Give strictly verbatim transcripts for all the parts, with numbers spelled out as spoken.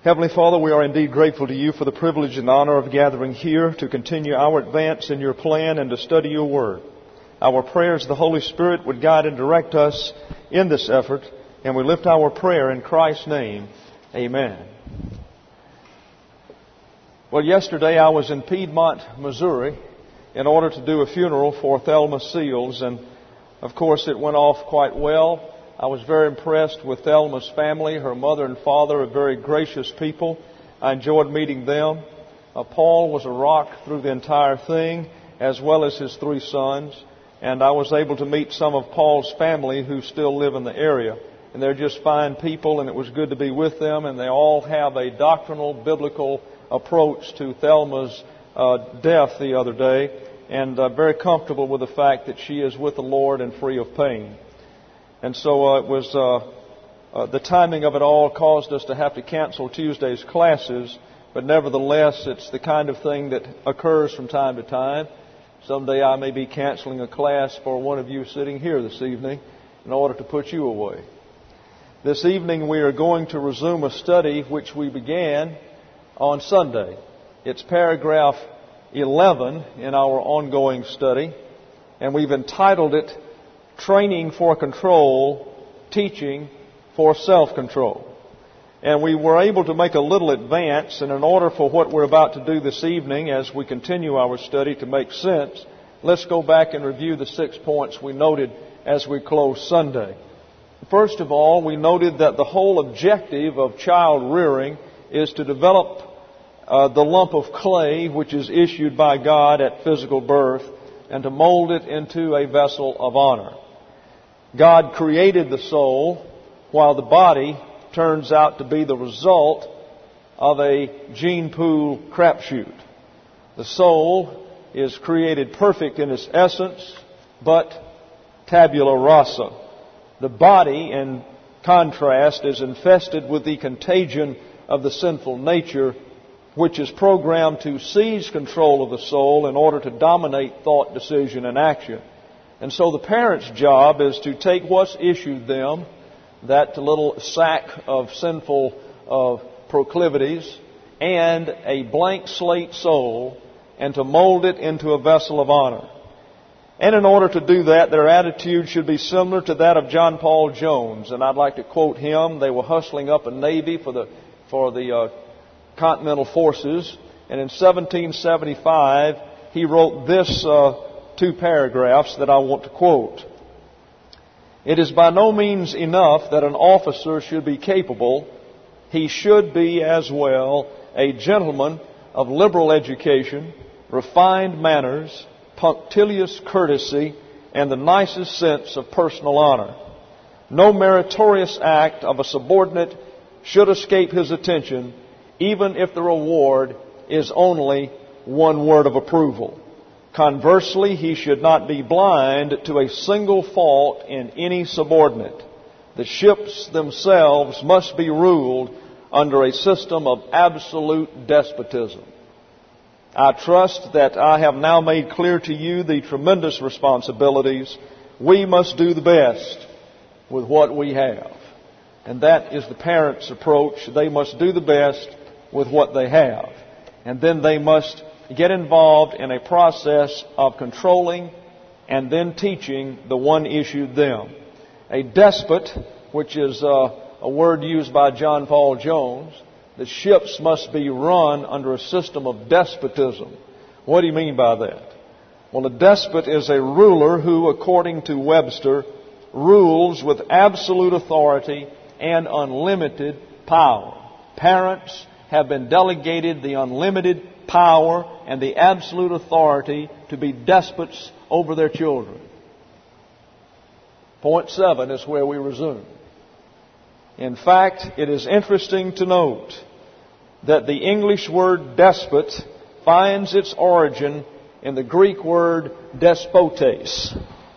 Heavenly Father, we are indeed grateful to you for the privilege and honor of gathering here to continue our advance in your plan and to study your word. Our prayers the Holy Spirit would guide and direct us in this effort, and we lift our prayer in Christ's name. Amen. Well, yesterday I was in Piedmont, Missouri, in order to do a funeral for Thelma Seals, and of course it went off quite well. I was very impressed with Thelma's family. Her mother and father are very gracious people. I enjoyed meeting them. Uh, Paul was a rock through the entire thing, as well as his three sons. And I was able to meet some of Paul's family who still live in the area. And they're just fine people, and it was good to be with them. And they all have a doctrinal, biblical approach to Thelma's uh, death the other day. And uh, very comfortable with the fact that she is with the Lord and free of pain. And so uh, it was uh, uh, the timing of it all caused us to have to cancel Tuesday's classes, but nevertheless, it's the kind of thing that occurs from time to time. Someday I may be canceling a class for one of you sitting here this evening in order to put you away. This evening we are going to resume a study which we began on Sunday. It's paragraph eleven in our ongoing study, and we've entitled it Training for Control, Teaching for Self-Control. And we were able to make a little advance, and in order for what we're about to do this evening as we continue our study to make sense, let's go back and review the six points we noted as we close Sunday. First of all, we noted that the whole objective of child rearing is to develop uh, the lump of clay which is issued by God at physical birth and to mold it into a vessel of honor. God created the soul, while the body turns out to be the result of a gene pool crapshoot. The soul is created perfect in its essence, but tabula rasa. The body, in contrast, is infested with the contagion of the sinful nature, which is programmed to seize control of the soul in order to dominate thought, decision, and action. And so the parent's job is to take what's issued them, that little sack of sinful uh, proclivities, and a blank slate soul, and to mold it into a vessel of honor. And in order to do that, their attitude should be similar to that of John Paul Jones. And I'd like to quote him. They were hustling up a navy for the for the uh, Continental Forces, and in seventeen seventy-five he wrote this uh, two paragraphs that I want to quote. It is by no means enough that an officer should be capable. He should be as well a gentleman of liberal education, refined manners, punctilious courtesy, and the nicest sense of personal honor. No meritorious act of a subordinate should escape his attention, even if the reward is only one word of approval. Conversely, he should not be blind to a single fault in any subordinate. The ships themselves must be ruled under a system of absolute despotism. I trust that I have now made clear to you the tremendous responsibilities. We must do the best with what we have. And that is the parent's approach. They must do the best with what they have. And then they must get involved in a process of controlling and then teaching the one issued them. A despot, which is uh, a word used by John Paul Jones, the ships must be run under a system of despotism. What do you mean by that? Well, a despot is a ruler who, according to Webster, rules with absolute authority and unlimited power. Parents have been delegated the unlimited power and the absolute authority to be despots over their children. Point seven is where we resume. In fact, it is interesting to note that the English word despot finds its origin in the Greek word despotes.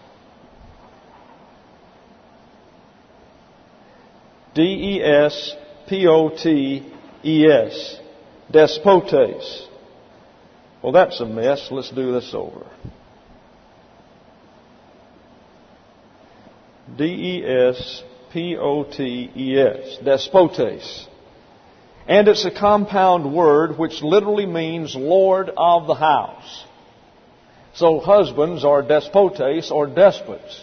D E S P O T E S. Despotes. Well, that's a mess. Let's do this over. D E S P O T E S. Despotes. And it's a compound word which literally means Lord of the house. So husbands are despotes or despots.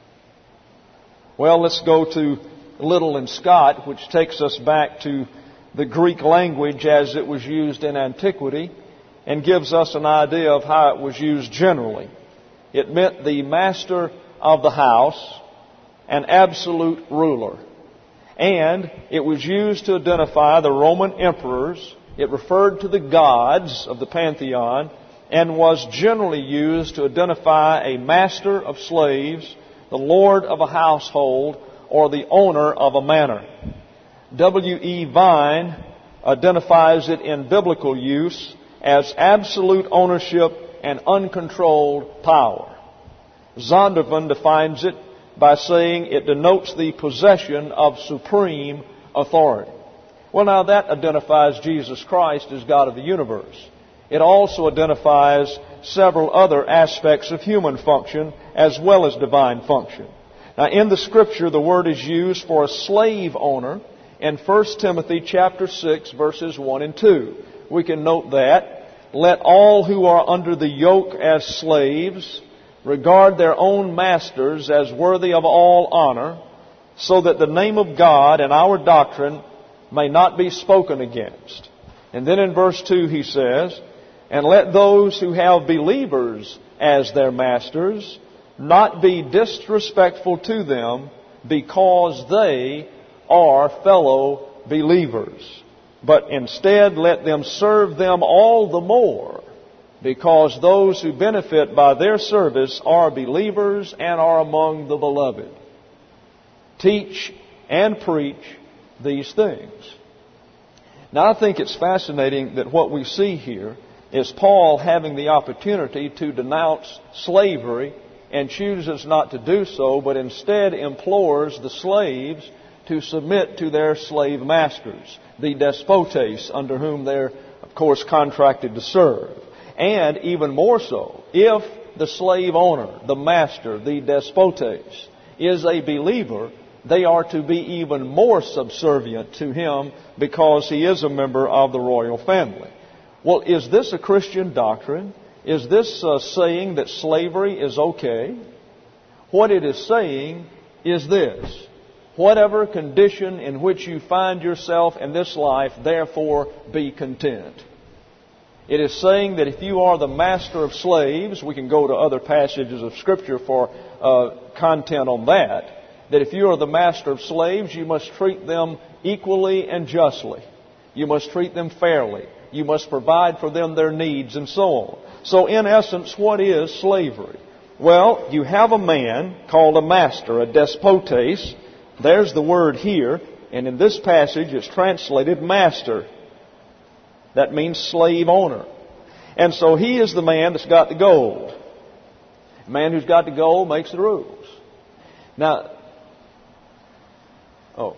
Well, let's go to Liddell and Scott, which takes us back to the Greek language as it was used in antiquity and gives us an idea of how it was used generally. It meant the master of the house, an absolute ruler. And it was used to identify the Roman emperors. It referred to the gods of the pantheon and was generally used to identify a master of slaves, the lord of a household, or the owner of a manor. W E Vine identifies it in biblical use as absolute ownership and uncontrolled power. Zondervan defines it by saying it denotes the possession of supreme authority. Well, now that identifies Jesus Christ as God of the universe. It also identifies several other aspects of human function as well as divine function. Now, in the Scripture, the word is used for a slave owner in First Timothy chapter six, verses one and two. We can note that, "Let all who are under the yoke as slaves regard their own masters as worthy of all honor, so that the name of God and our doctrine may not be spoken against." And then in verse two he says, "And let those who have believers as their masters not be disrespectful to them, because they are fellow believers. But instead let them serve them all the more, because those who benefit by their service are believers and are among the beloved. Teach and preach these things." Now, I think it's fascinating that what we see here is Paul having the opportunity to denounce slavery and chooses not to do so, but instead implores the slaves to submit to their slave masters, the despotes, under whom they're, of course, contracted to serve. And even more so, if the slave owner, the master, the despotes, is a believer, they are to be even more subservient to him because he is a member of the royal family. Well, is this a Christian doctrine? Is this uh, saying that slavery is okay? What it is saying is this: whatever condition in which you find yourself in this life, therefore be content. It is saying that if you are the master of slaves, we can go to other passages of Scripture for uh, content on that, that if you are the master of slaves, you must treat them equally and justly. You must treat them fairly. You must provide for them their needs and so on. So in essence, what is slavery? Well, you have a man called a master, a despotes. There's the word here, and in this passage it's translated master. That means slave owner. And so he is the man that's got the gold. The man who's got the gold makes the rules. Now, oh,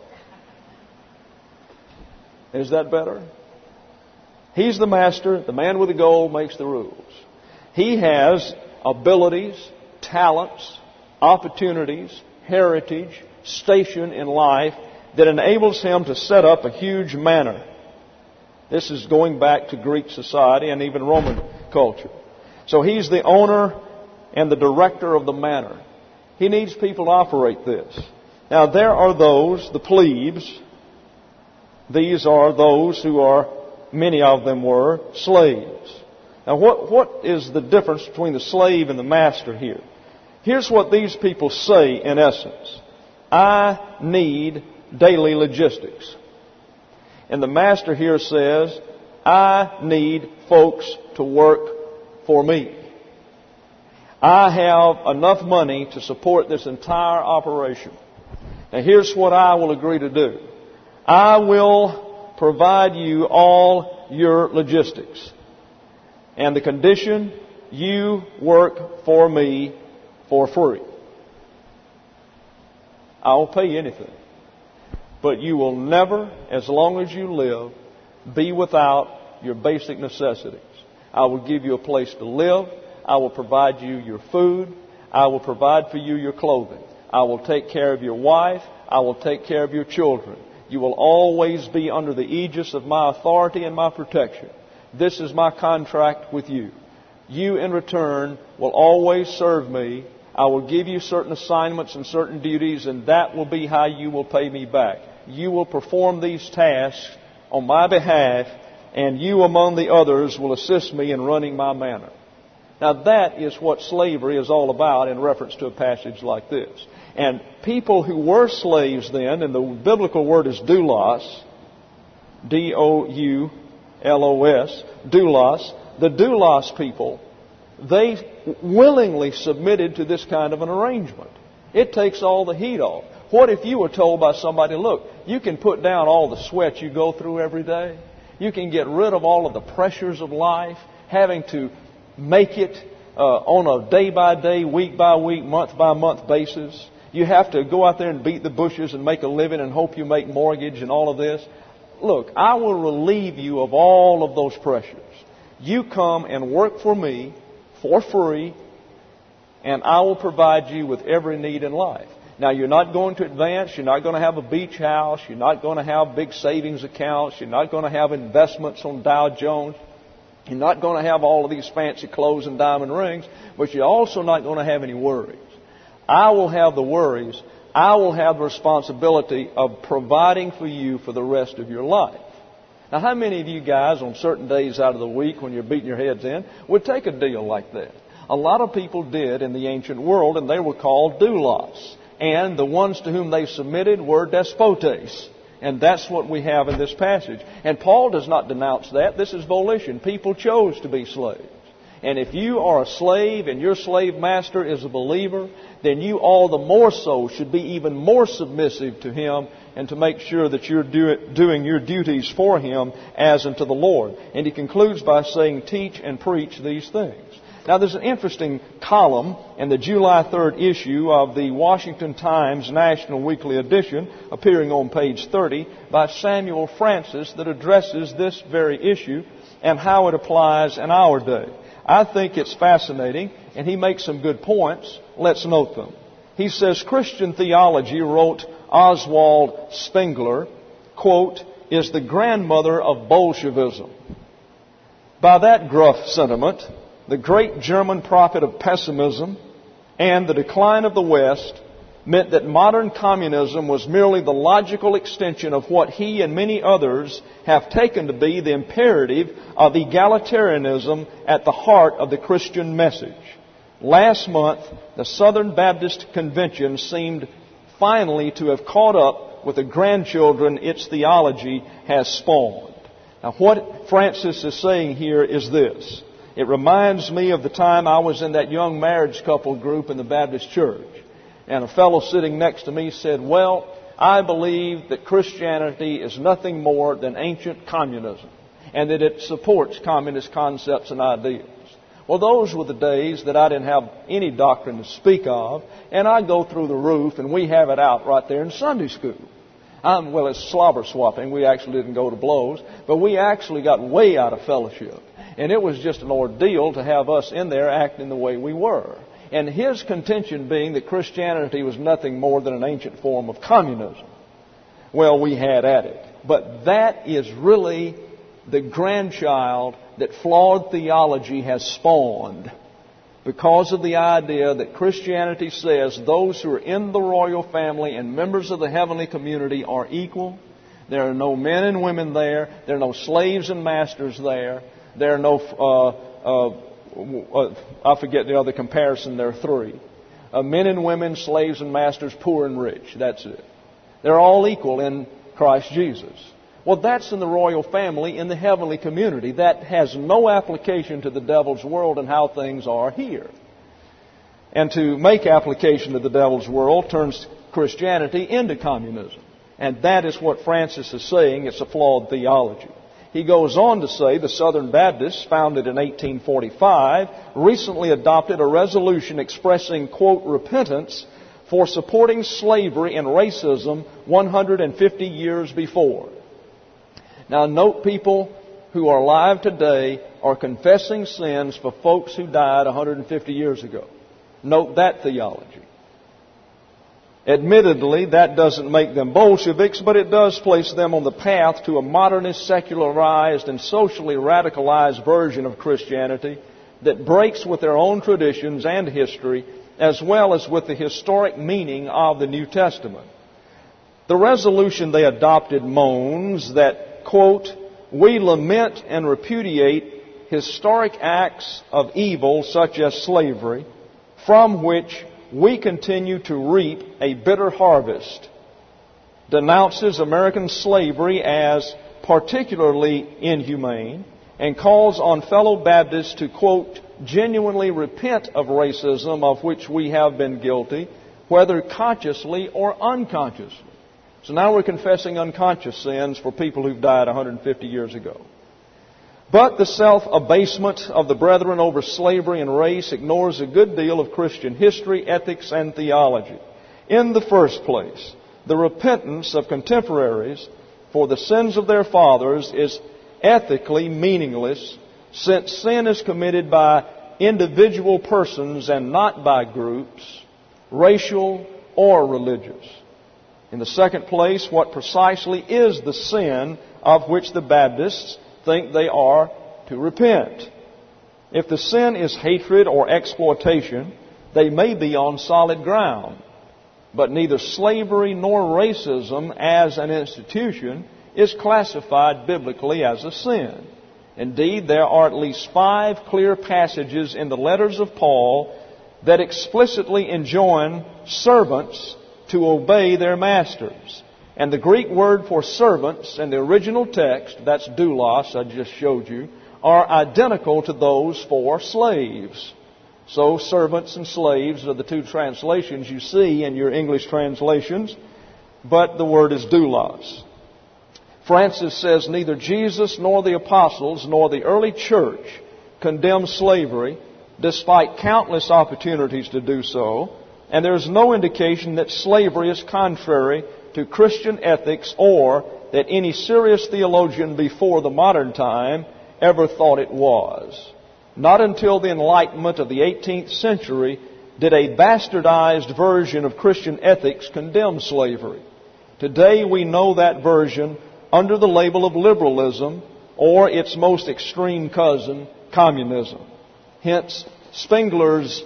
is that better? He's the master. The man with the gold makes the rules. He has abilities, talents, opportunities, heritage, station in life that enables him to set up a huge manor. This is going back to Greek society and even Roman culture. So he's the owner and the director of the manor. He needs people to operate this. Now there are those, the plebes. These are those who are, many of them were, slaves. Now what, what is the difference between the slave and the master here? Here's what these people say in essence: I need daily logistics. And the master here says, I need folks to work for me. I have enough money to support this entire operation. Now here's what I will agree to do. I will provide you all your logistics. And the condition, you work for me for free. I will pay you anything. But you will never, as long as you live, be without your basic necessities. I will give you a place to live. I will provide you your food. I will provide for you your clothing. I will take care of your wife. I will take care of your children. You will always be under the aegis of my authority and my protection. This is my contract with you. You, in return, will always serve me. I will give you certain assignments and certain duties, and that will be how you will pay me back. You will perform these tasks on my behalf, and you among the others will assist me in running my manor. Now that is what slavery is all about in reference to a passage like this. And people who were slaves then, and the biblical word is doulos, D O U L O S, doulos, the doulos people, they willingly submitted to this kind of an arrangement. It takes all the heat off. What if you were told by somebody, look, you can put down all the sweat you go through every day. You can get rid of all of the pressures of life, having to make it uh, on a day-by-day, week-by-week, month-by-month basis. You have to go out there and beat the bushes and make a living and hope you make mortgage and all of this. Look, I will relieve you of all of those pressures. You come and work for me for free, and I will provide you with every need in life. Now, you're not going to advance. You're not going to have a beach house. You're not going to have big savings accounts. You're not going to have investments on Dow Jones. You're not going to have all of these fancy clothes and diamond rings. But you're also not going to have any worries. I will have the worries. I will have the responsibility of providing for you for the rest of your life. Now, how many of you guys on certain days out of the week when you're beating your heads in would take a deal like that? A lot of people did in the ancient world, and they were called doulos. And the ones to whom they submitted were despotes. And that's what we have in this passage. And Paul does not denounce that. This is volition. People chose to be slaves. And if you are a slave and your slave master is a believer, then you all the more so should be even more submissive to him and to make sure that you're do doing your duties for him as unto the Lord. And he concludes by saying, teach and preach these things. Now, there's an interesting column in the July third issue of the Washington Times National Weekly Edition, appearing on page thirty, by Samuel Francis, that addresses this very issue and how it applies in our day. I think it's fascinating, and he makes some good points. Let's note them. He says, Christian theology, wrote Oswald Spengler, quote, is the grandmother of Bolshevism. By that gruff sentiment, the great German prophet of pessimism and the decline of the West meant that modern communism was merely the logical extension of what he and many others have taken to be the imperative of egalitarianism at the heart of the Christian message. Last month, the Southern Baptist Convention seemed finally to have caught up with the grandchildren its theology has spawned. Now, what Francis is saying here is this. It reminds me of the time I was in that young marriage couple group in the Baptist church. And a fellow sitting next to me said, well, I believe that Christianity is nothing more than ancient communism, and that it supports communist concepts and ideas. Well, those were the days that I didn't have any doctrine to speak of, and I go through the roof, and we have it out right there in Sunday school. Um, well, it's slobber swapping. We actually didn't go to blows, but we actually got way out of fellowship. And it was just an ordeal to have us in there acting the way we were. And his contention being that Christianity was nothing more than an ancient form of communism. Well, we had at it. But that is really the grandchild that flawed theology has spawned, because of the idea that Christianity says those who are in the royal family and members of the heavenly community are equal. There are no men and women there. There are no slaves and masters there. There are no, uh, uh, I forget the other comparison, there are three. Uh, men and women, slaves and masters, poor and rich. That's it. They're all equal in Christ Jesus. Well, that's in the royal family, in the heavenly community. That has no application to the devil's world and how things are here. And to make application to the devil's world turns Christianity into communism. And that is what Francis is saying. It's a flawed theology. He goes on to say the Southern Baptists, founded in eighteen forty-five, recently adopted a resolution expressing, quote, repentance for supporting slavery and racism one hundred fifty years before. Now, note, people who are alive today are confessing sins for folks who died one hundred fifty years ago. Note that theology. Admittedly, that doesn't make them Bolsheviks, but it does place them on the path to a modernist, secularized, and socially radicalized version of Christianity that breaks with their own traditions and history, as well as with the historic meaning of the New Testament. The resolution they adopted moans that, quote, "We lament and repudiate historic acts of evil such as slavery, from which we continue to reap a bitter harvest," denounces American slavery as particularly inhumane, and calls on fellow Baptists to, quote, "genuinely repent of racism of which we have been guilty, whether consciously or unconsciously." So now we're confessing unconscious sins for people who've died one hundred fifty years ago. But the self-abasement of the brethren over slavery and race ignores a good deal of Christian history, ethics, and theology. In the first place, the repentance of contemporaries for the sins of their fathers is ethically meaningless, since sin is committed by individual persons and not by groups, racial or religious. In the second place, what precisely is the sin of which the Baptists think they are to repent? If the sin is hatred or exploitation, they may be on solid ground. But neither slavery nor racism as an institution is classified biblically as a sin. Indeed, there are at least five clear passages in the letters of Paul that explicitly enjoin servants to obey their masters. And the Greek word for servants in the original text, that's doulos, I just showed you, are identical to those for slaves. So servants and slaves are the two translations you see in your English translations, but the word is doulos. Francis says neither Jesus nor the apostles nor the early church condemned slavery, despite countless opportunities to do so, and there is no indication that slavery is contrary to Christian ethics or that any serious theologian before the modern time ever thought it was. Not until the Enlightenment of the eighteenth century did a bastardized version of Christian ethics condemn slavery. Today we know that version under the label of liberalism or its most extreme cousin, communism. Hence, Spengler's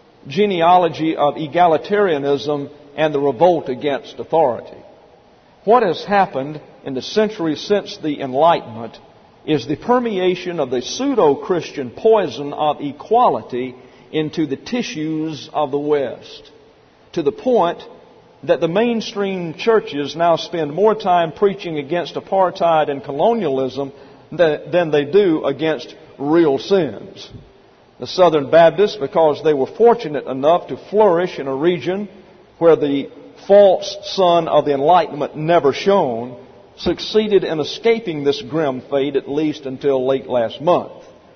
genealogy of egalitarianism and the revolt against authority. What has happened in the centuries since the Enlightenment is the permeation of the pseudo-Christian poison of equality into the tissues of the West, to the point that the mainstream churches now spend more time preaching against apartheid and colonialism than they do against real sins. The Southern Baptists, because they were fortunate enough to flourish in a region where the false sun of the Enlightenment never shone, succeeded in escaping this grim fate at least until late last month.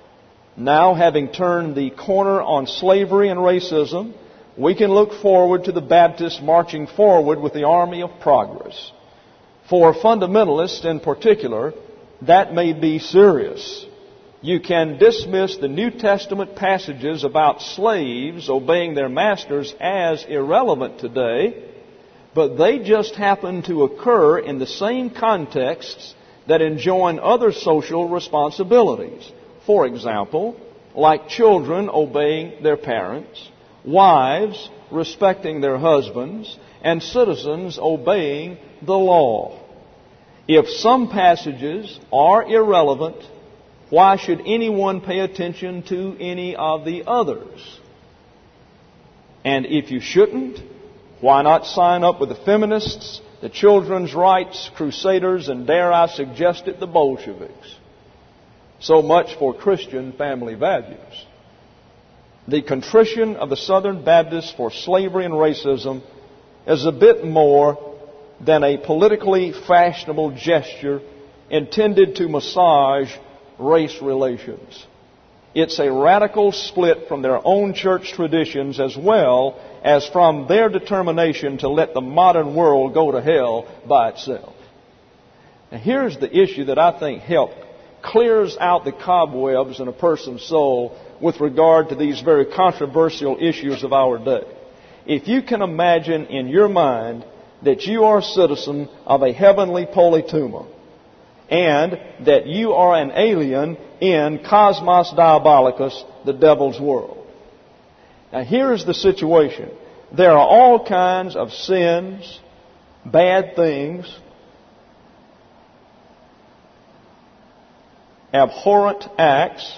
Now, having turned the corner on slavery and racism, we can look forward to the Baptists marching forward with the army of progress. For fundamentalists in particular, that may be serious. You can dismiss the New Testament passages about slaves obeying their masters as irrelevant today, but they just happen to occur in the same contexts that enjoin other social responsibilities. For example, like children obeying their parents, wives respecting their husbands, and citizens obeying the law. If some passages are irrelevant, why should anyone pay attention to any of the others? And if you shouldn't, why not sign up with the feminists, the children's rights crusaders, and dare I suggest it, the Bolsheviks? So much for Christian family values. The contrition of the Southern Baptists for slavery and racism is a bit more than a politically fashionable gesture intended to massage race relations. It's a radical split from their own church traditions as well as from their determination to let the modern world go to hell by itself. Now here's the issue that I think help clears out the cobwebs in a person's soul with regard to these very controversial issues of our day. If you can imagine in your mind that you are a citizen of a heavenly Polytuma, and that you are an alien in Cosmos Diabolicus, the devil's world. Now here's the situation. There are all kinds of sins, bad things, abhorrent acts,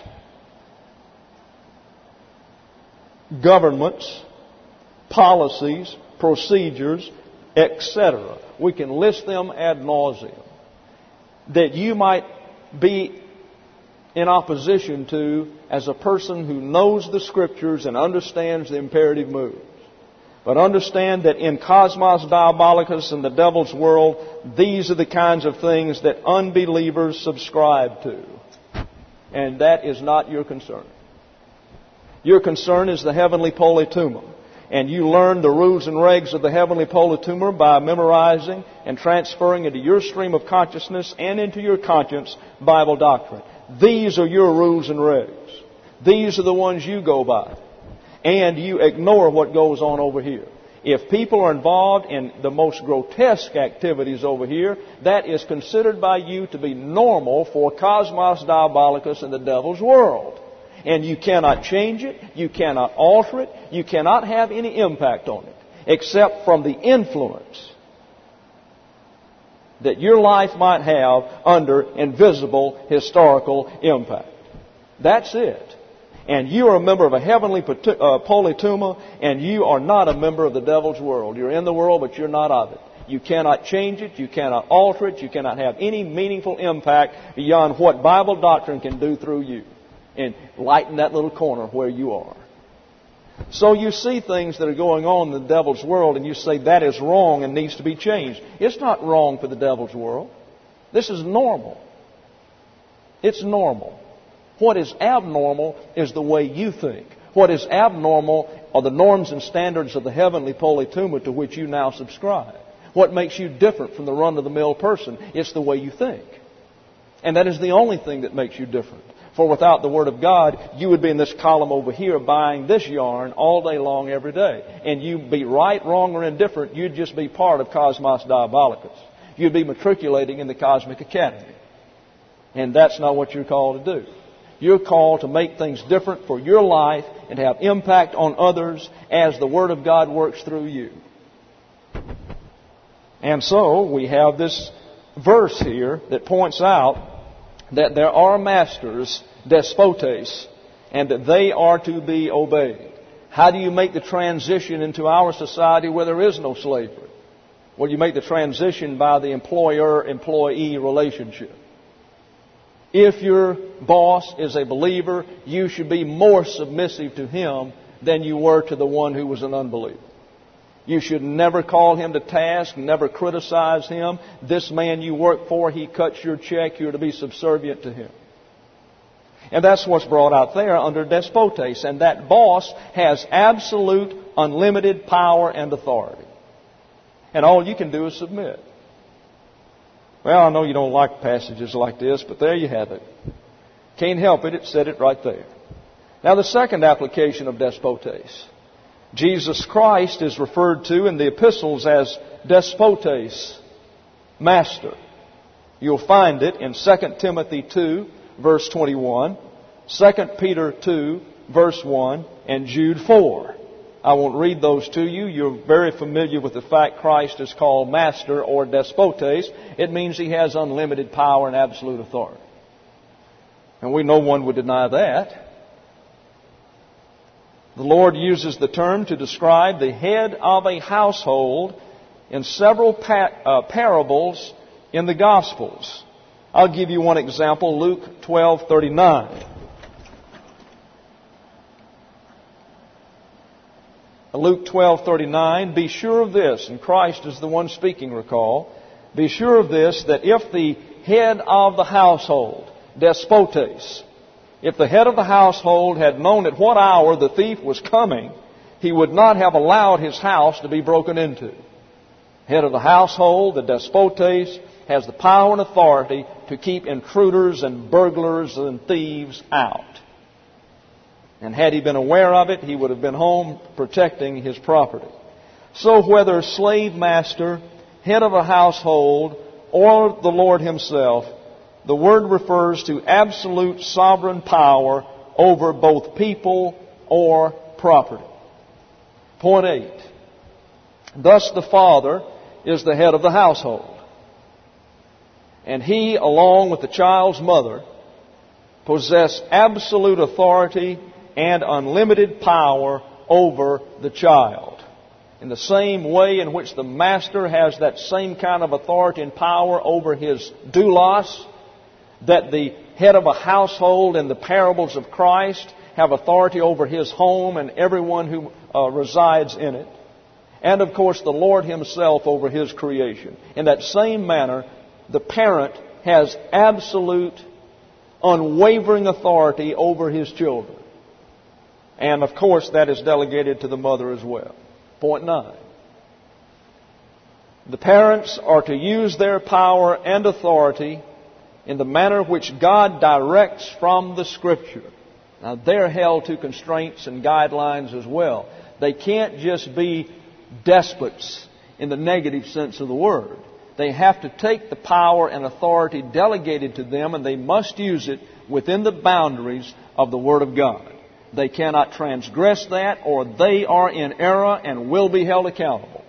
governments, policies, procedures, et cetera. We can list them ad nauseum that you might be in opposition to as a person who knows the Scriptures and understands the imperative moves. But understand that in Cosmos Diabolicus and the devil's world, these are the kinds of things that unbelievers subscribe to. And that is not your concern. Your concern is the heavenly Polytuma. And you learn the rules and regs of the heavenly Polytuma by memorizing and transferring into your stream of consciousness and into your conscience Bible doctrine. These are your rules and regs. These are the ones you go by. And you ignore what goes on over here. If people are involved in the most grotesque activities over here, that is considered by you to be normal for Cosmos Diabolicus and the devil's world. And you cannot change it, you cannot alter it, you cannot have any impact on it, except from the influence that your life might have under invisible historical impact. That's it. And you are a member of a heavenly Polytuma, and you are not a member of the devil's world. You're in the world, but you're not of it. You cannot change it, you cannot alter it, you cannot have any meaningful impact beyond what Bible doctrine can do through you. And lighten that little corner where you are. So you see things that are going on in the devil's world and you say that is wrong and needs to be changed. It's not wrong for the devil's world. This is normal. It's normal. What is abnormal is the way you think. What is abnormal are the norms and standards of the heavenly Polytuma to which you now subscribe. What makes you different from the run-of-the-mill person? It's the way you think. And that is the only thing that makes you different. For without the Word of God, you would be in this column over here buying this yarn all day long every day. And you'd be right, wrong, or indifferent. You'd just be part of Cosmos Diabolicus. You'd be matriculating in the Cosmic Academy. And that's not what you're called to do. You're called to make things different for your life and have impact on others as the Word of God works through you. And so we have this verse here that points out that there are masters, despotes, and that they are to be obeyed. How do you make the transition into our society where there is no slavery? Well, you make the transition by the employer-employee relationship. If your boss is a believer, you should be more submissive to him than you were to the one who was an unbeliever. You should never call him to task, never criticize him. This man you work for, he cuts your check, you're to be subservient to him. And that's what's brought out there under despotes. And that boss has absolute, unlimited power and authority. And all you can do is submit. Well, I know you don't like passages like this, but there you have it. Can't help it, it said it right there. Now the second application of despotes. Jesus Christ is referred to in the epistles as despotes, master. You'll find it in Second Timothy two, verse twenty-one, Second Peter two, verse one, and Jude four. I won't read those to you. You're very familiar with the fact Christ is called master or despotes. It means he has unlimited power and absolute authority. And we know one would deny that. The Lord uses the term to describe the head of a household in several pa- uh, parables in the Gospels. I'll give you one example, Luke twelve thirty-nine. Luke twelve thirty-nine, be sure of this, and Christ is the one speaking, recall. Be sure of this, that if the head of the household, despotes, if the head of the household had known at what hour the thief was coming, he would not have allowed his house to be broken into. Head of the household, the despotes, has the power and authority to keep intruders and burglars and thieves out. And had he been aware of it, he would have been home protecting his property. So whether slave master, head of a household, or the Lord Himself, the word refers to absolute sovereign power over both people or property. Point eight. Thus the father is the head of the household. And he, along with the child's mother, possess absolute authority and unlimited power over the child. In the same way in which the master has that same kind of authority and power over his doulos, that the head of a household in the parables of Christ have authority over his home and everyone who uh, resides in it. And of course the Lord Himself over His creation. In that same manner, the parent has absolute, unwavering authority over his children. And of course that is delegated to the mother as well. Point nine. The parents are to use their power and authority in the manner which God directs from the Scripture. Now they're held to constraints and guidelines as well. They can't just be despots in the negative sense of the word. They have to take the power and authority delegated to them, and they must use it within the boundaries of the Word of God. They cannot transgress that, or they are in error and will be held accountable.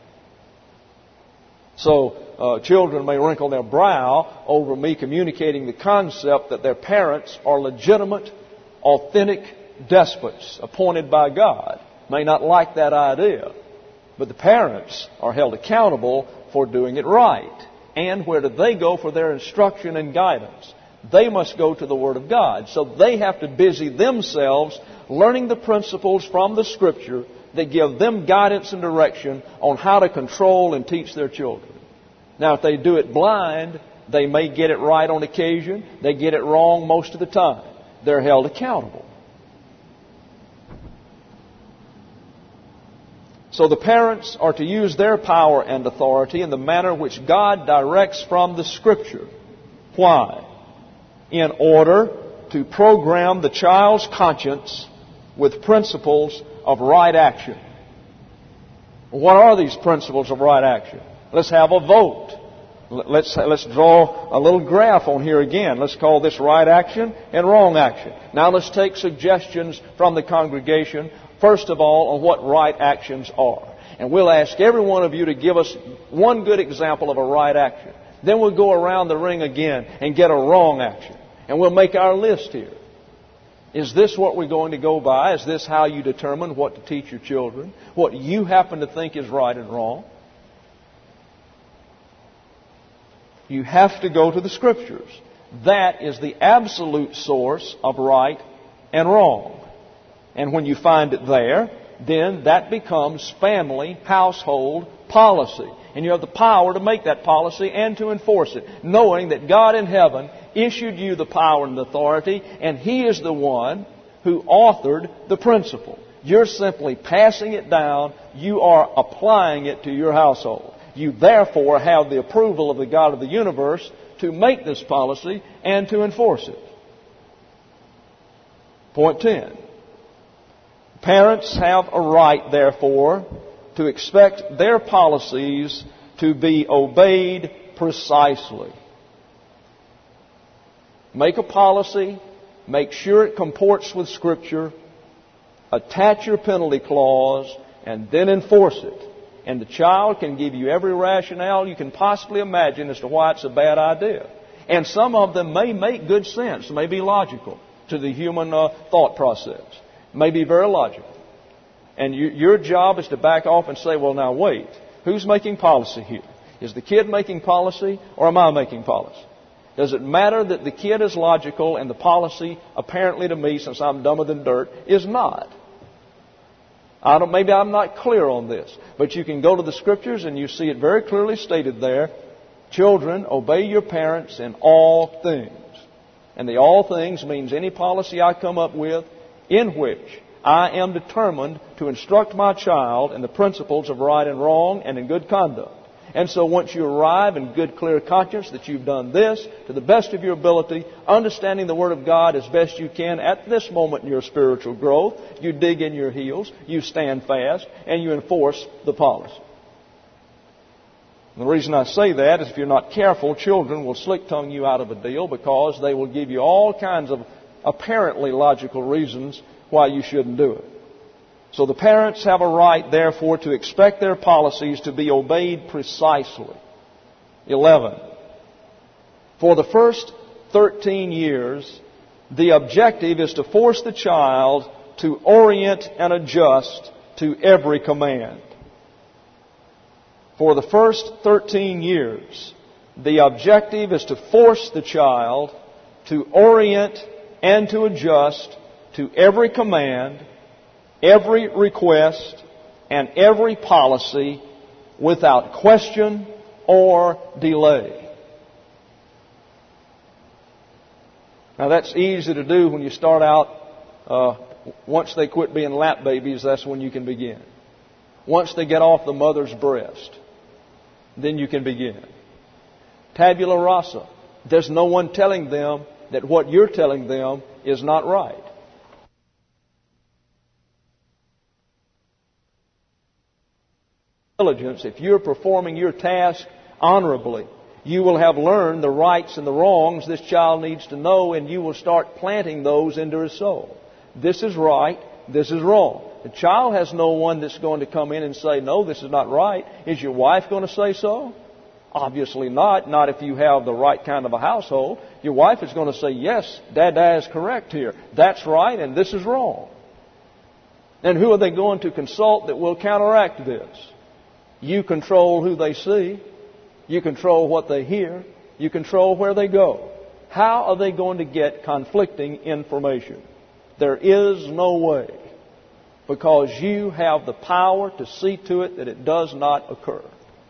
So, uh, children may wrinkle their brow over me communicating the concept that their parents are legitimate, authentic despots appointed by God. May not like that idea. But the parents are held accountable for doing it right. And where do they go for their instruction and guidance? They must go to the Word of God. So they have to busy themselves learning the principles from the Scripture that give them guidance and direction on how to control and teach their children. Now, if they do it blind, they may get it right on occasion. They get it wrong most of the time. They're held accountable. So the parents are to use their power and authority in the manner which God directs from the Scripture. Why? In order to program the child's conscience with principles of right action. What are these principles of right action? Let's have a vote. Let's, let's draw a little graph on here again. Let's call this right action and wrong action. Now let's take suggestions from the congregation, first of all, on what right actions are. And we'll ask every one of you to give us one good example of a right action. Then we'll go around the ring again and get a wrong action. And we'll make our list here. Is this what we're going to go by? Is this how you determine what to teach your children? What you happen to think is right and wrong? You have to go to the Scriptures. That is the absolute source of right and wrong. And when you find it there, then that becomes family, household policy. And you have the power to make that policy and to enforce it, knowing that God in heaven issued you the power and authority, and He is the one who authored the principle. You're simply passing it down. You are applying it to your household. You therefore have the approval of the God of the universe to make this policy and to enforce it. Point ten. Parents have a right, therefore, to expect their policies to be obeyed precisely. Make a policy, make sure it comports with Scripture, attach your penalty clause, and then enforce it. And the child can give you every rationale you can possibly imagine as to why it's a bad idea. And some of them may make good sense, may be logical to the human uh, thought process, may be very logical. And you, your job is to back off and say, well, now wait, who's making policy here? Is the kid making policy or am I making policy? Does it matter that the kid is logical and the policy, apparently to me, since I'm dumber than dirt, is not? I don't, maybe I'm not clear on this, but you can go to the Scriptures and you see it very clearly stated there. Children, obey your parents in all things. And the all things means any policy I come up with in which I am determined to instruct my child in the principles of right and wrong and in good conduct. And so once you arrive in good, clear conscience that you've done this to the best of your ability, understanding the Word of God as best you can at this moment in your spiritual growth, you dig in your heels, you stand fast, and you enforce the policy. And the reason I say that is if you're not careful, children will slick-tongue you out of a deal because they will give you all kinds of apparently logical reasons why you shouldn't do it. So the parents have a right, therefore, to expect their policies to be obeyed precisely. Eleven. For the first thirteen years, the objective is to force the child to orient and adjust to every command. For the first thirteen years, the objective is to force the child to orient and to adjust to every command, every request, and every policy without question or delay. Now that's easy to do when you start out. Uh, once they quit being lap babies, that's when you can begin. Once they get off the mother's breast, then you can begin. Tabula rasa. There's no one telling them that what you're telling them is not right. If you're performing your task honorably, you will have learned the rights and the wrongs this child needs to know, and you will start planting those into his soul. This is right, this is wrong. The child has no one that's going to come in and say, no, this is not right. Is your wife going to say so? Obviously not. Not if you have the right kind of a household. Your wife is going to say, yes, Dada is correct here. That's right and this is wrong. And who are they going to consult that will counteract this? You control who they see. You control what they hear. You control where they go. How are they going to get conflicting information? There is no way, because you have the power to see to it that it does not occur.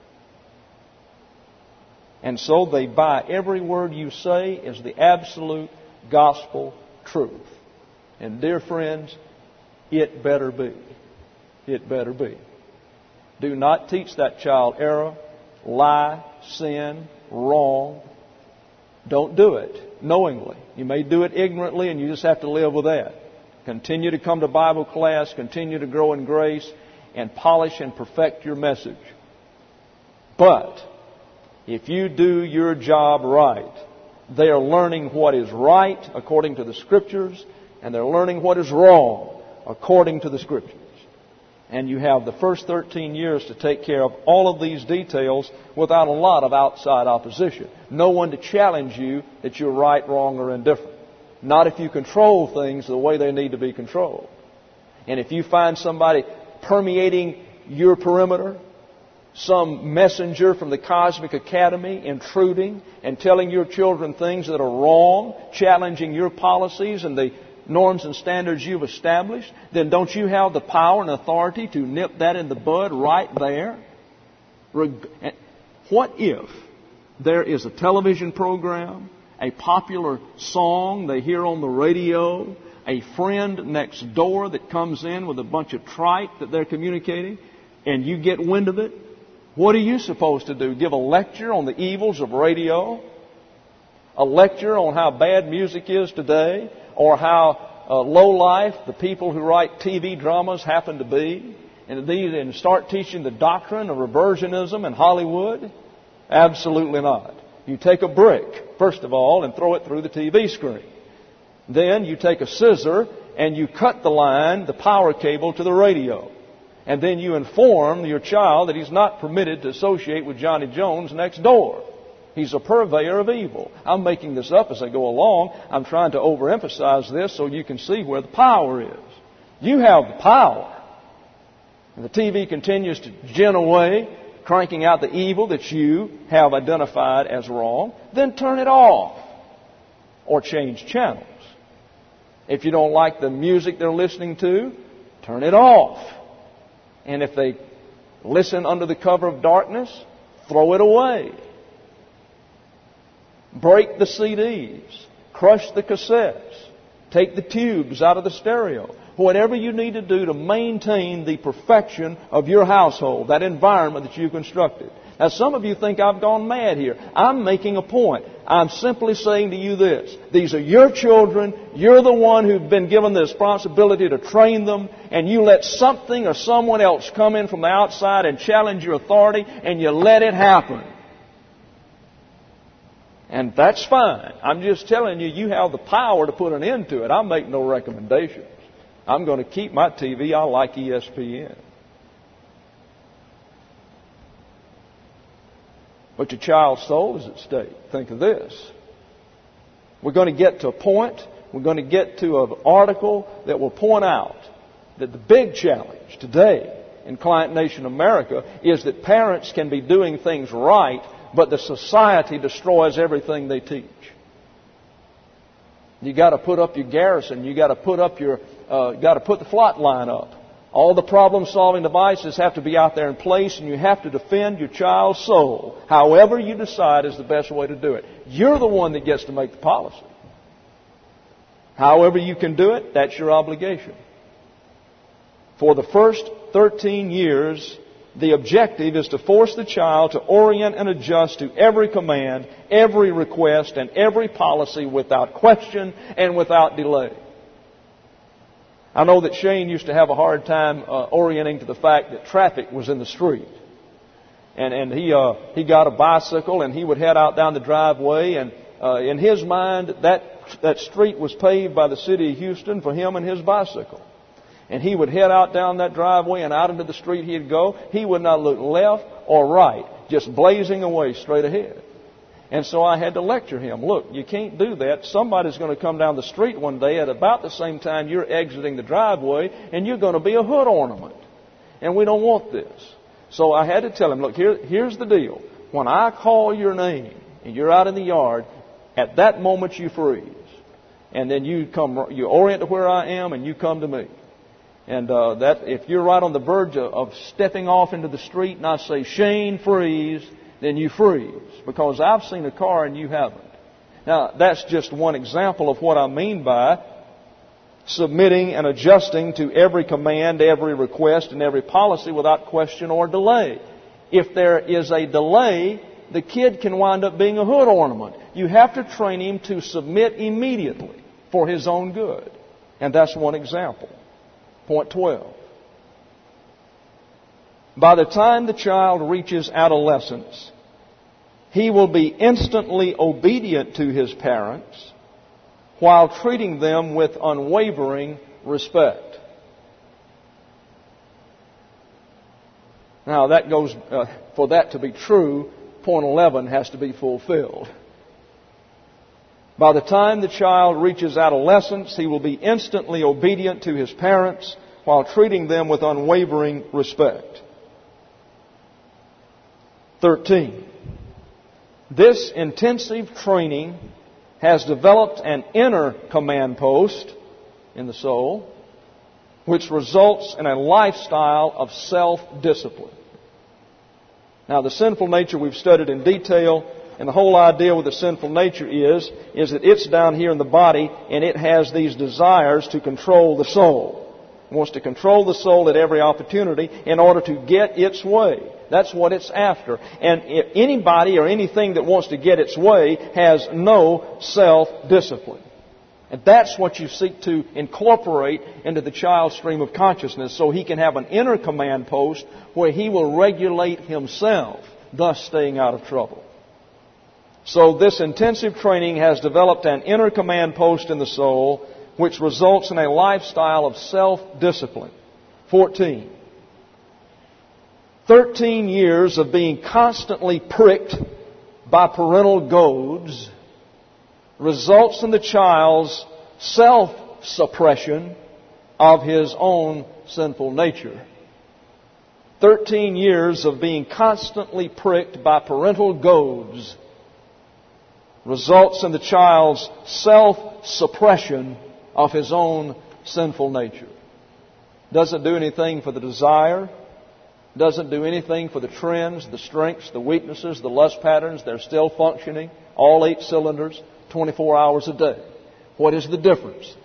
And so they buy every word you say as the absolute gospel truth. And dear friends, it better be. It better be. Do not teach that child error, lie, sin, wrong. Don't do it knowingly. You may do it ignorantly, and you just have to live with that. Continue to come to Bible class, continue to grow in grace, and polish and perfect your message. But if you do your job right, they are learning what is right according to the Scriptures, and they're learning what is wrong according to the Scriptures. And you have the first thirteen years to take care of all of these details without a lot of outside opposition. No one to challenge you that you're right, wrong, or indifferent. Not if you control things the way they need to be controlled. And if you find somebody permeating your perimeter, some messenger from the Cosmic Academy intruding and telling your children things that are wrong, challenging your policies and the norms and standards you've established, then don't you have the power and authority to nip that in the bud right there? What if there is a television program, a popular song they hear on the radio, a friend next door that comes in with a bunch of tripe that they're communicating, and you get wind of it? What are you supposed to do? Give a lecture on the evils of radio? A lecture on how bad music is today? Or how uh, low life the people who write T V dramas happen to be? And, these, and start teaching the doctrine of reversionism in Hollywood? Absolutely not. You take a brick, first of all, and throw it through the T V screen. Then you take a scissor and you cut the line, the power cable, to the radio. And then you inform your child that he's not permitted to associate with Johnny Jones next door. He's a purveyor of evil. I'm making this up as I go along. I'm trying to overemphasize this so you can see where the power is. You have the power. And the T V continues to gin away, cranking out the evil that you have identified as wrong. Then turn it off or change channels. If you don't like the music they're listening to, turn it off. And if they listen under the cover of darkness, throw it away. Break the C Ds. Crush the cassettes. Take the tubes out of the stereo. Whatever you need to do to maintain the perfection of your household, that environment that you've constructed. Now, some of you think I've gone mad here. I'm making a point. I'm simply saying to you this. These are your children. You're the one who've been given the responsibility to train them. And you let something or someone else come in from the outside and challenge your authority, and you let it happen. And that's fine. I'm just telling you, you have the power to put an end to it. I'll make no recommendations. I'm going to keep my T V. I like E S P N. But your child's soul is at stake. Think of this. We're going to get to a point, we're going to get to an article that will point out that the big challenge today in Client Nation America is that parents can be doing things right, but the society destroys everything they teach. You got to put up your garrison. You got to put up your, uh, got to put the flot line up. All the problem-solving devices have to be out there in place, and you have to defend your child's soul, however you decide is the best way to do it. You're the one that gets to make the policy. However you can do it, that's your obligation. For the first thirteen years, the objective is to force the child to orient and adjust to every command, every request, and every policy without question and without delay. I know that Shane used to have a hard time uh, orienting to the fact that traffic was in the street. And, and he, uh, he got a bicycle and he would head out down the driveway, and uh, in his mind, that, that street was paved by the city of Houston for him and his bicycle. And he would head out down that driveway, and out into the street he'd go. He would not look left or right, just blazing away straight ahead. And so I had to lecture him. Look, you can't do that. Somebody's going to come down the street one day at about the same time you're exiting the driveway, and you're going to be a hood ornament. And we don't want this. So I had to tell him, look, here, here's the deal. When I call your name and you're out in the yard, at that moment you freeze. And then you come, you orient to where I am, and you come to me. And uh, that if you're right on the verge of, of stepping off into the street and I say, Shane, freeze, then you freeze. Because I've seen a car and you haven't. Now, that's just one example of what I mean by submitting and adjusting to every command, every request, and every policy without question or delay. If there is a delay, the kid can wind up being a hood ornament. You have to train him to submit immediately for his own good. And that's one example. Point twelve. By the time the child reaches adolescence, he will be instantly obedient to his parents while treating them with unwavering respect. Now, that goes, uh, for that to be true, point eleven has to be fulfilled. By the time the child reaches adolescence, he will be instantly obedient to his parents while treating them with unwavering respect. thirteen. This intensive training has developed an inner command post in the soul, which results in a lifestyle of self-discipline. Now, the sinful nature we've studied in detail, and the whole idea with the sinful nature is, is that it's down here in the body, and it has these desires to control the soul. It wants to control the soul at every opportunity in order to get its way. That's what it's after. And if anybody or anything that wants to get its way has no self-discipline. And that's what you seek to incorporate into the child's stream of consciousness, so he can have an inner command post where he will regulate himself, thus staying out of trouble. So this intensive training has developed an inner command post in the soul, which results in a lifestyle of self-discipline. fourteen. Thirteen years of being constantly pricked by parental goads results in the child's self-suppression of his own sinful nature. Thirteen years of being constantly pricked by parental goads results in the child's self-suppression of his own sinful nature. Doesn't do anything for the desire. Doesn't do anything for the trends, the strengths, the weaknesses, the lust patterns. They're still functioning, all eight cylinders, twenty-four hours a day. What is the difference?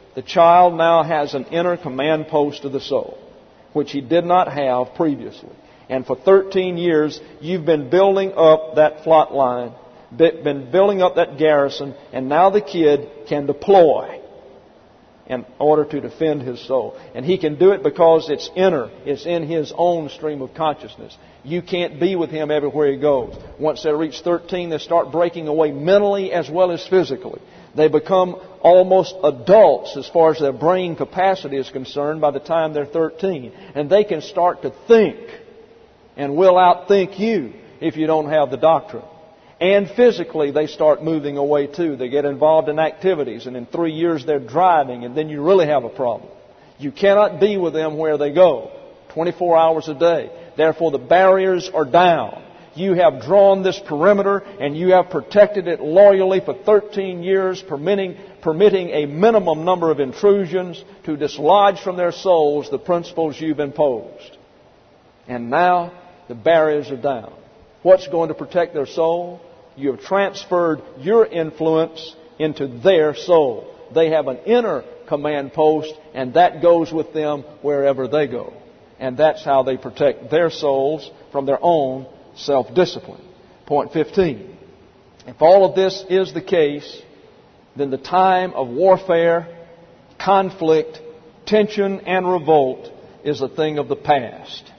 the child now has an inner command post of the soul, which he did not have previously. And for thirteen years, you've been building up that plot line, been building up that garrison, and now the kid can deploy in order to defend his soul. And he can do it because it's inner. It's in his own stream of consciousness. You can't be with him everywhere he goes. Once they reach thirteen, they start breaking away mentally as well as physically. They become almost adults as far as their brain capacity is concerned by the time they're thirteen. And they can start to think and will outthink you if you don't have the doctrine. And physically, they start moving away too. They get involved in activities, and in three years they're driving, and then you really have a problem. You cannot be with them where they go, twenty-four hours a day. Therefore, the barriers are down. You have drawn this perimeter, and you have protected it loyally for thirteen years, permitting, permitting a minimum number of intrusions to dislodge from their souls the principles you've imposed. And now, the barriers are down. What's going to protect their soul? You have transferred your influence into their soul. They have an inner command post, and that goes with them wherever they go. And that's how they protect their souls from their own self-discipline. Point fifteen. If all of this is the case, then the time of warfare, conflict, tension, and revolt is a thing of the past.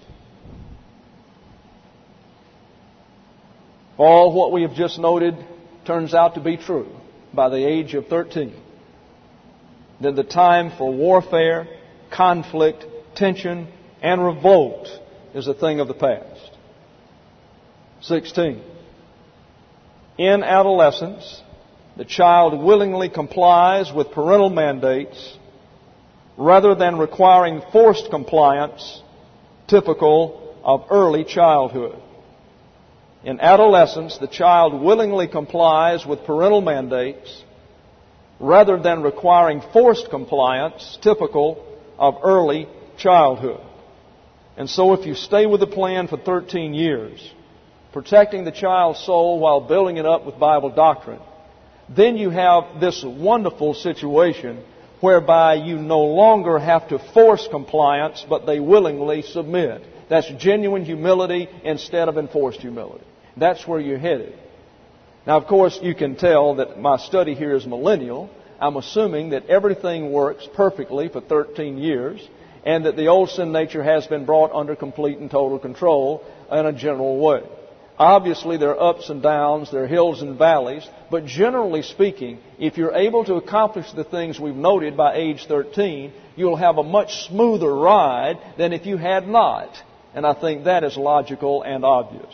All what we have just noted turns out to be true by the age of thirteen. Then the time for warfare, conflict, tension, and revolt is a thing of the past. sixteen. In adolescence, the child willingly complies with parental mandates rather than requiring forced compliance typical of early childhood. In adolescence, the child willingly complies with parental mandates rather than requiring forced compliance typical of early childhood. And so if you stay with the plan for thirteen years, protecting the child's soul while building it up with Bible doctrine, then you have this wonderful situation whereby you no longer have to force compliance, but they willingly submit. That's genuine humility instead of enforced humility. That's where you're headed. Now, of course, you can tell that my study here is millennial. I'm assuming that everything works perfectly for thirteen years and that the old sin nature has been brought under complete and total control in a general way. Obviously, there are ups and downs, there are hills and valleys, but generally speaking, if you're able to accomplish the things we've noted by age thirteen, you'll have a much smoother ride than if you had not. And I think that is logical and obvious.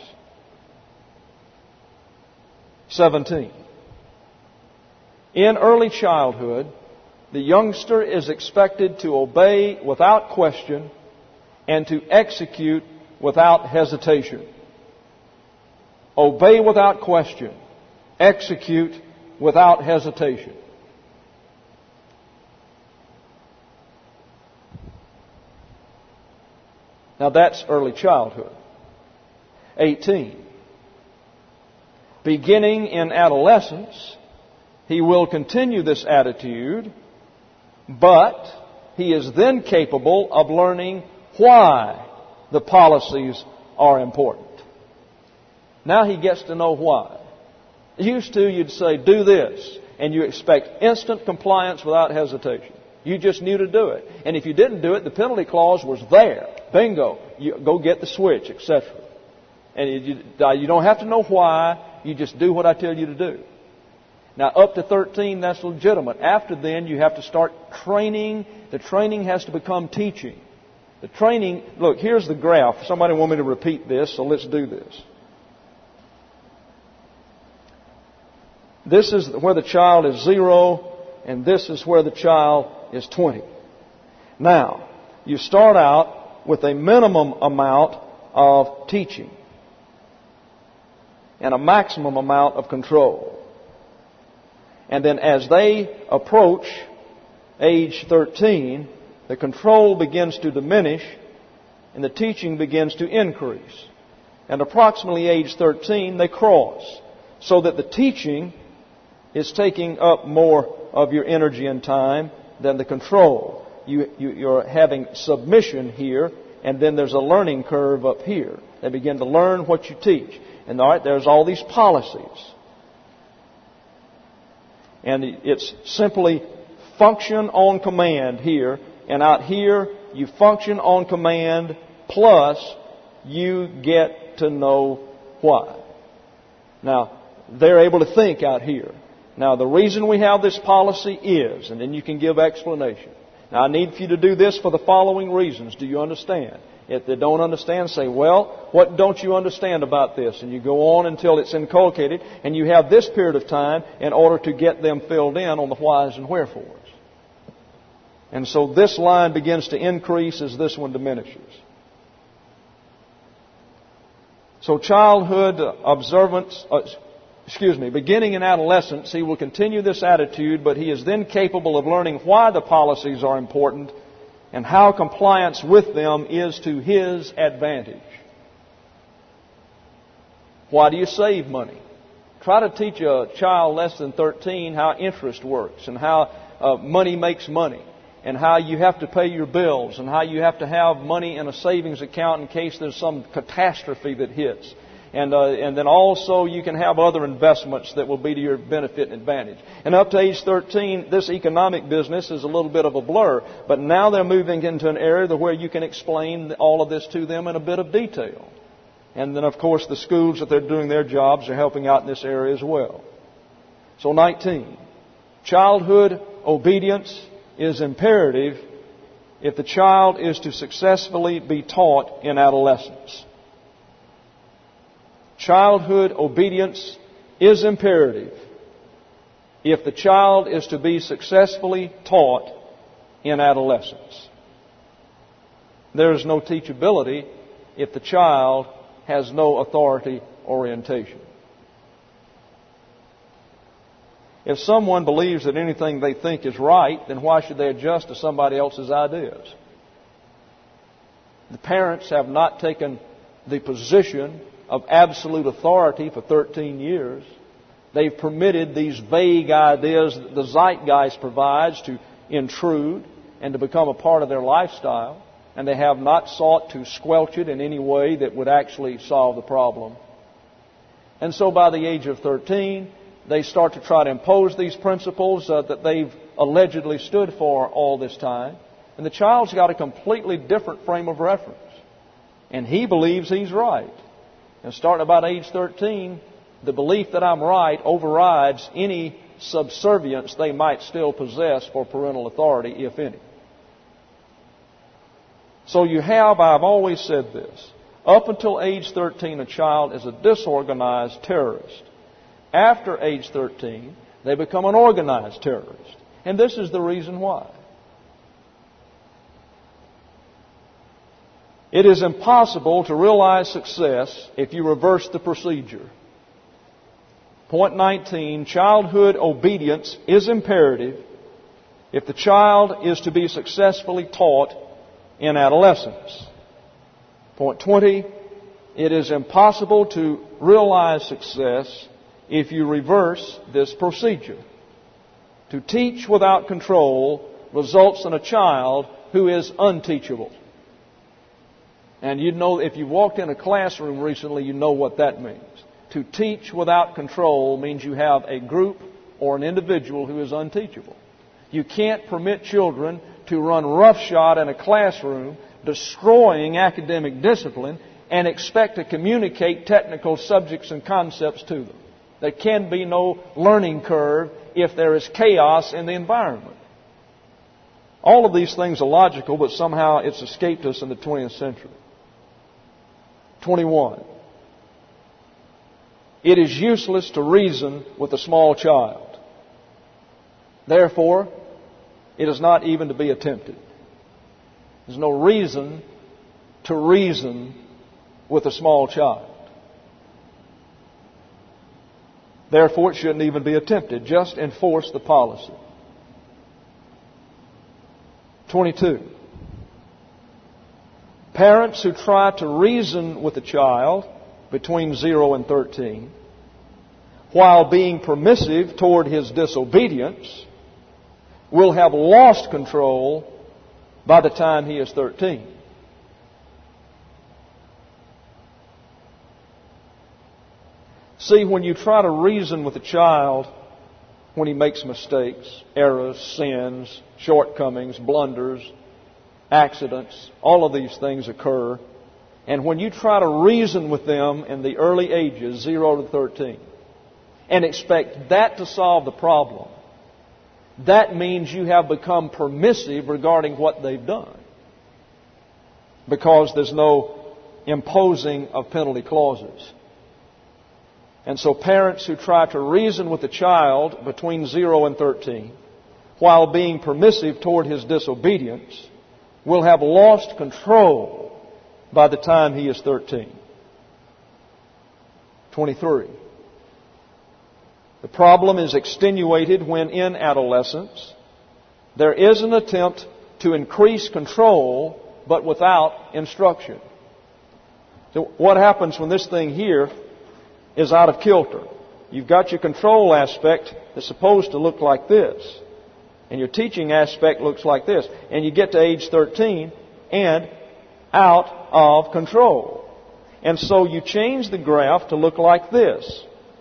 seventeen. In early childhood, the youngster is expected to obey without question and to execute without hesitation. Obey without question. Execute without hesitation. Now that's early childhood. eighteen. Beginning in adolescence, he will continue this attitude, but he is then capable of learning why the policies are important. Now he gets to know why. Used to, you'd say, do this, and you expect instant compliance without hesitation. You just knew to do it. And if you didn't do it, the penalty clause was there. Bingo. You go get the switch, et cetera. And you, you don't have to know why. You just do what I tell you to do. Now, up to thirteen, that's legitimate. After then, you have to start training. The training has to become teaching. The training, look, here's the graph. Somebody want me to repeat this, so let's do this. This is where the child is zero, and this is where the child is twenty. Now, you start out with a minimum amount of teaching and a maximum amount of control. And then as they approach age thirteen, the control begins to diminish and the teaching begins to increase. And approximately age thirteen, they cross, so that the teaching is taking up more of your energy and time, than the control. You, you, you're having submission here, and then there's a learning curve up here. They begin to learn what you teach. And all right, there's all these policies. And it's simply function on command here. And out here, you function on command plus you get to know why. Now, they're able to think out here. Now, the reason we have this policy is, and then you can give explanation. Now, I need for you to do this for the following reasons. Do you understand? If they don't understand, say, well, what don't you understand about this? And you go on until it's inculcated, and you have this period of time in order to get them filled in on the whys and wherefores. And so this line begins to increase as this one diminishes. So childhood observance, uh, excuse me, beginning in adolescence, he will continue this attitude, but he is then capable of learning why the policies are important and how compliance with them is to his advantage. Why do you save money? Try to teach a child less than thirteen how interest works and how uh, money makes money and how you have to pay your bills and how you have to have money in a savings account in case there's some catastrophe that hits. And, uh, and then also you can have other investments that will be to your benefit and advantage. And up to age thirteen, this economic business is a little bit of a blur. But now they're moving into an area where you can explain all of this to them in a bit of detail. And then, of course, the schools that they're doing their jobs are helping out in this area as well. So nineteen. Childhood obedience is imperative if the child is to successfully be taught in adolescence. Childhood obedience is imperative if the child is to be successfully taught in adolescence. There is no teachability if the child has no authority orientation. If someone believes that anything they think is right, then why should they adjust to somebody else's ideas? The parents have not taken the position of absolute authority for thirteen years. They've permitted these vague ideas that the zeitgeist provides to intrude and to become a part of their lifestyle, and they have not sought to squelch it in any way that would actually solve the problem. And so by the age of thirteen, they start to try to impose these principles uh, that they've allegedly stood for all this time, and the child's got a completely different frame of reference, and he believes he's right. And starting about age thirteen, the belief that I'm right overrides any subservience they might still possess for parental authority, if any. So you have, I've always said this, up until age thirteen, a child is a disorganized terrorist. After age thirteen, they become an organized terrorist. And this is the reason why. It is impossible to realize success if you reverse the procedure. Point nineteen, childhood obedience is imperative if the child is to be successfully taught in adolescence. Point twenty, it is impossible to realize success if you reverse this procedure. To teach without control results in a child who is unteachable. And you know, if you walked in a classroom recently, you know what that means. To teach without control means you have a group or an individual who is unteachable. You can't permit children to run roughshod in a classroom, destroying academic discipline, and expect to communicate technical subjects and concepts to them. There can be no learning curve if there is chaos in the environment. All of these things are logical, but somehow it's escaped us in the twentieth century. twenty-one. It is useless to reason with a small child. Therefore, it is not even to be attempted. There's no reason to reason with a small child. Therefore, it shouldn't even be attempted. Just enforce the policy. twenty-two. Parents who try to reason with a child between zero and thirteen, while being permissive toward his disobedience, will have lost control by the time he is thirteen. See, when you try to reason with a child when he makes mistakes, errors, sins, shortcomings, blunders, accidents, all of these things occur. And when you try to reason with them in the early ages, zero to thirteen, and expect that to solve the problem, that means you have become permissive regarding what they've done. Because there's no imposing of penalty clauses. And so parents who try to reason with a child between zero and thirteen, while being permissive toward his disobedience, will have lost control by the time he is thirteen. twenty-three. The problem is extenuated when in adolescence there is an attempt to increase control but without instruction. So what happens when this thing here is out of kilter? You've got your control aspect that's supposed to look like this, and your teaching aspect looks like this, and you get to age thirteen and out of control. And so you change the graph to look like this.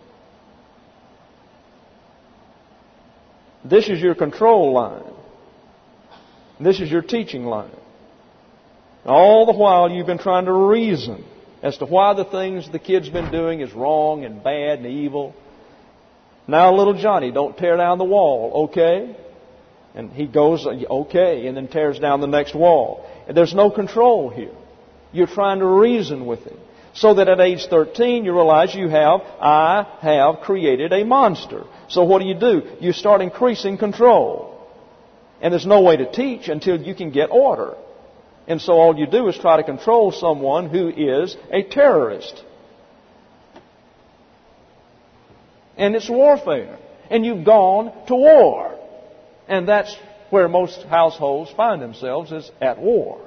This is your control line. This is your teaching line. All the while you've been trying to reason as to why the things the kid's been doing is wrong and bad and evil. Now, little Johnny, don't tear down the wall, okay? And he goes, okay, and then tears down the next wall. And there's no control here. You're trying to reason with him. So that at age thirteen, you realize you have, I have created a monster. So what do you do? You start increasing control. And there's no way to teach until you can get order. And so all you do is try to control someone who is a terrorist. And it's warfare. And you've gone to war. And that's where most households find themselves, is at war.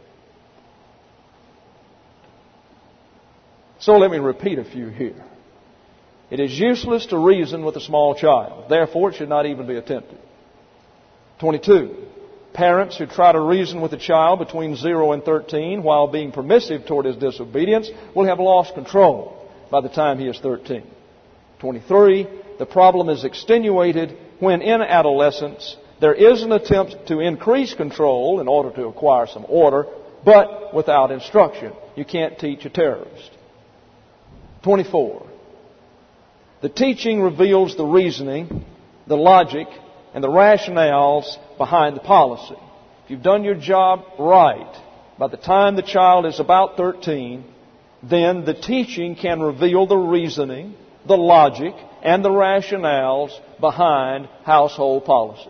So let me repeat a few here. It is useless to reason with a small child. Therefore, it should not even be attempted. twenty-two. Parents who try to reason with a child between zero and thirteen while being permissive toward his disobedience will have lost control by the time he is thirteen. twenty-three. The problem is extenuated when in adolescence there is an attempt to increase control in order to acquire some order, but without instruction. You can't teach a terrorist. twenty-four. The teaching reveals the reasoning, the logic, and the rationales behind the policy. If you've done your job right, by the time the child is about thirteen, then the teaching can reveal the reasoning, the logic, and the rationales behind household policies.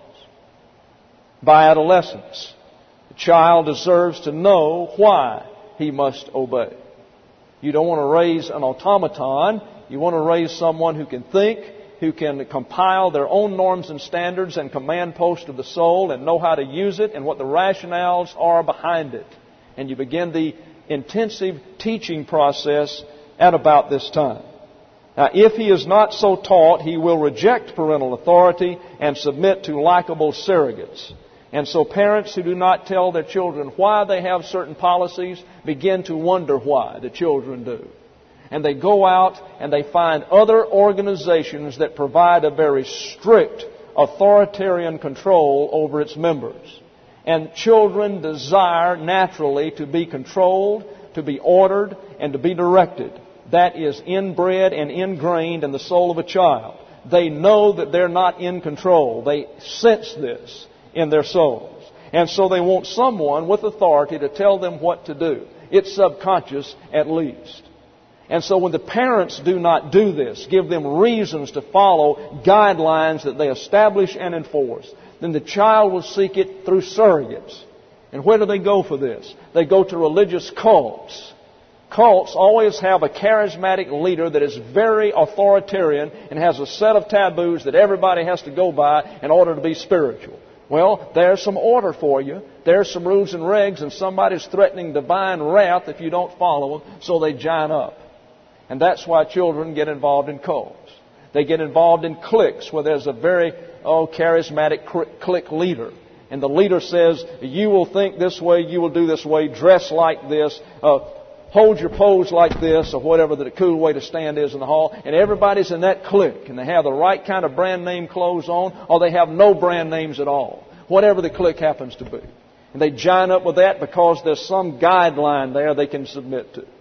By adolescence, the child deserves to know why he must obey. You don't want to raise an automaton. You want to raise someone who can think, who can compile their own norms and standards and command post of the soul and know how to use it and what the rationales are behind it. And you begin the intensive teaching process at about this time. Now, if he is not so taught, he will reject parental authority and submit to likable surrogates. And so parents who do not tell their children why they have certain policies begin to wonder why the children do. And they go out and they find other organizations that provide a very strict authoritarian control over its members. And children desire naturally to be controlled, to be ordered, and to be directed. That is inbred and ingrained in the soul of a child. They know that they're not in control. They sense this in their souls. And so they want someone with authority to tell them what to do. It's subconscious at least. And so when the parents do not do this, give them reasons to follow guidelines that they establish and enforce, then the child will seek it through surrogates. And where do they go for this? They go to religious cults. Cults always have a charismatic leader that is very authoritarian and has a set of taboos that everybody has to go by in order to be spiritual. Well, there's some order for you. There's some rules and regs, and somebody's threatening divine wrath if you don't follow them, so they join up. And that's why children get involved in cults. They get involved in cliques where there's a very oh, charismatic clique leader. And the leader says, you will think this way, you will do this way, dress like this, uh, hold your pose like this, or whatever the cool way to stand is in the hall. And everybody's in that clique. And they have the right kind of brand name clothes on, or they have no brand names at all. Whatever the clique happens to be. And they join up with that because there's some guideline there they can submit to.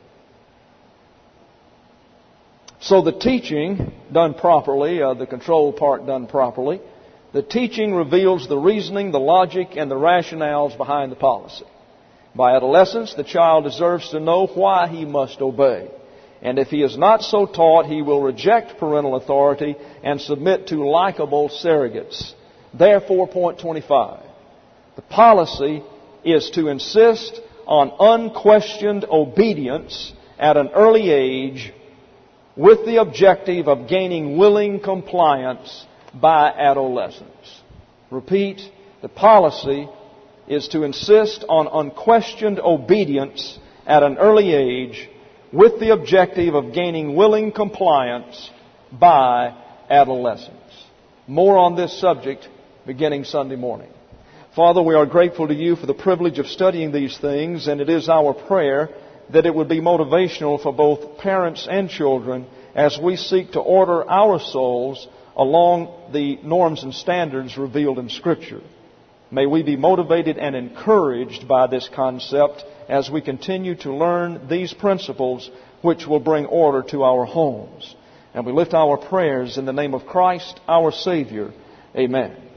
So the teaching done properly, uh, the control part done properly, the teaching reveals the reasoning, the logic, and the rationales behind the policy. By adolescence, the child deserves to know why he must obey. And if he is not so taught, he will reject parental authority and submit to likable surrogates. Therefore, point twenty-five, the policy is to insist on unquestioned obedience at an early age with the objective of gaining willing compliance by adolescence. Repeat, the policy is to insist on unquestioned obedience at an early age with the objective of gaining willing compliance by adolescence. More on this subject beginning Sunday morning. Father, we are grateful to You for the privilege of studying these things, and it is our prayer that it would be motivational for both parents and children as we seek to order our souls along the norms and standards revealed in Scripture. May we be motivated and encouraged by this concept as we continue to learn these principles which will bring order to our homes. And we lift our prayers in the name of Christ, our Savior. Amen.